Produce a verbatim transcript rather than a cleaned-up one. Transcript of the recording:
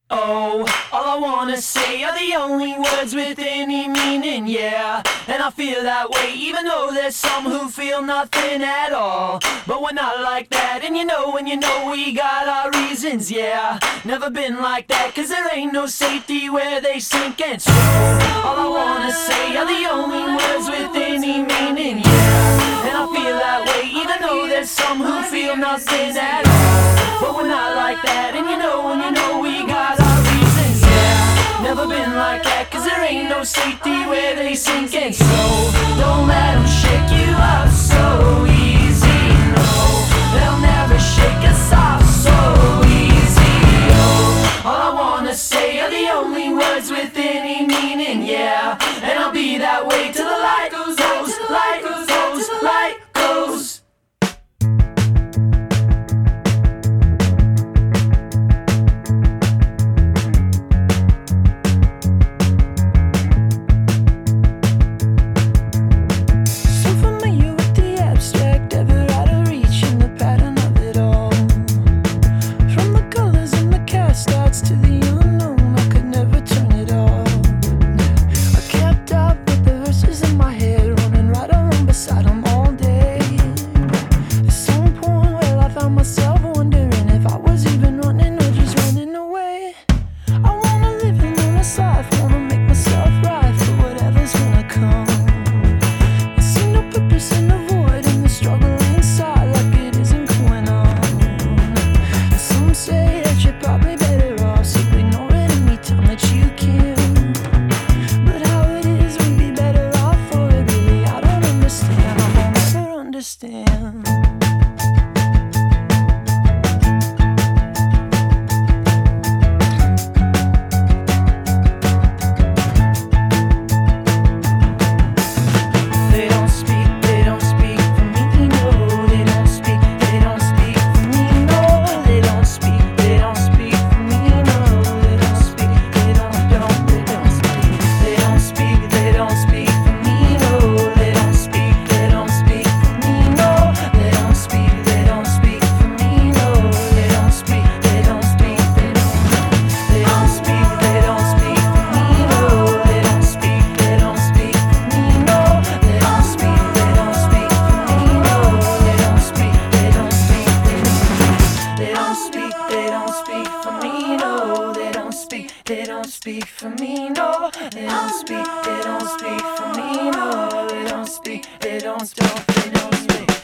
Oh, all I wanna say are the only words with any meaning, yeah. And I feel that way even though there's some who feel nothing at all. But we're not like that, and you know, and you know we got our reasons, yeah. Never been like that, cause there ain't no safety where they sink and swim. All I wanna say are the only words with any meaning, yeah. And I feel that way even though there's some who feel nothing at all. But we're not like that, and you know, and you know we got our reasons, yeah. Never been like that, cause there ain't no safety where they sink and slow. Don't let them shake you up so easy, no. They'll never shake us off so easy, oh. All I wanna say are the only words with any meaning, yeah. And I'll be that way till the light goes, goes, light goes, goes, light goes. To the unknown, I could never turn it off. I kept up with the verses in my head, running right along beside them all day. At some point, well, I found myself wondering if I was even running or just running away. I wanna live an honest life, wanna make myself right for whatever's gonna come. I see no purpose in the void and the struggle inside, like it isn't going on. And some say that you're probably better you can, but how it is we'd be better off for it. Really, I don't understand. I won't ever understand. They don't speak, they don't speak for me, no. They don't speak, they don't speak for me, no. They don't speak, they don't speak for me, no. They don't speak. They don't, they don't speak. They don't speak, they don't speak for me, no. They don't speak, they don't speak for me, no. They don't speak, they don't speak for me, no. They don't speak, they don't speak, they don't. They don't speak, they don't speak for me, no. They don't speak, they don't speak for me, no. They don't speak, they don't speak for me, no. They don't speak, they don't speak, they don't. They don't speak, they don't speak for me, no. They don't speak, they don't speak for me, no. They don't speak, they don't speak for me, no. They don't speak, they don't, don't, they don't speak.